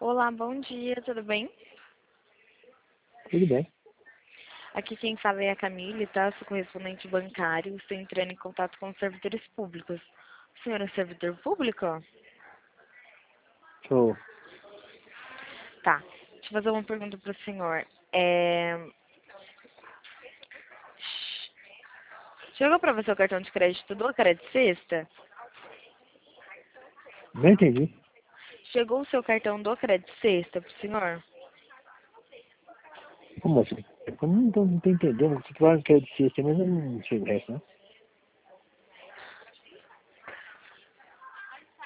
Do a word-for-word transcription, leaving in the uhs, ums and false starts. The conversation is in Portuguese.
Olá, bom dia, tudo bem? Tudo bem. Aqui quem fala é a Camille, tá? Sou correspondente bancário, estou entrando em contato com os servidores públicos. O senhor é servidor público? Show. Tá. Deixa eu fazer uma pergunta para o senhor. É... Chegou para você o cartão de crédito do Crédito Sexta? Não entendi. Chegou o seu cartão do Crédito Sexta pro senhor? Como assim? Eu não tô, não tô entendendo. Você fala que é de sexta, mas eu não sei o resto, né?